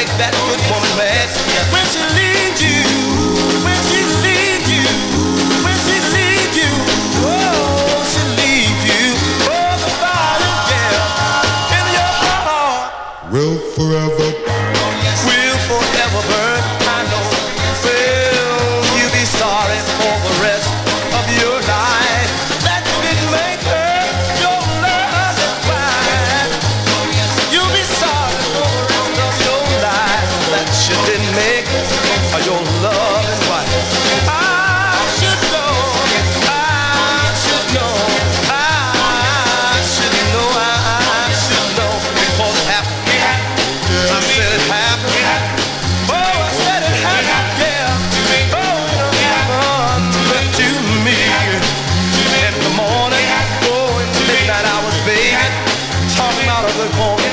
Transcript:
make that good woman mad. When she leaves you, when she leaves you, when she leaves you, oh, she leaves you. Oh, the fire, yeah, in your heart will forever burn. I know. Well, you'll be sorry for the rest of your life that you didn't make her your love and wife. You'll be sorry for the rest of your life that you didn't make her your love and wife. I should know, I should know, I should know, I should know, because it happened. I said it happened. Talking about a good woman.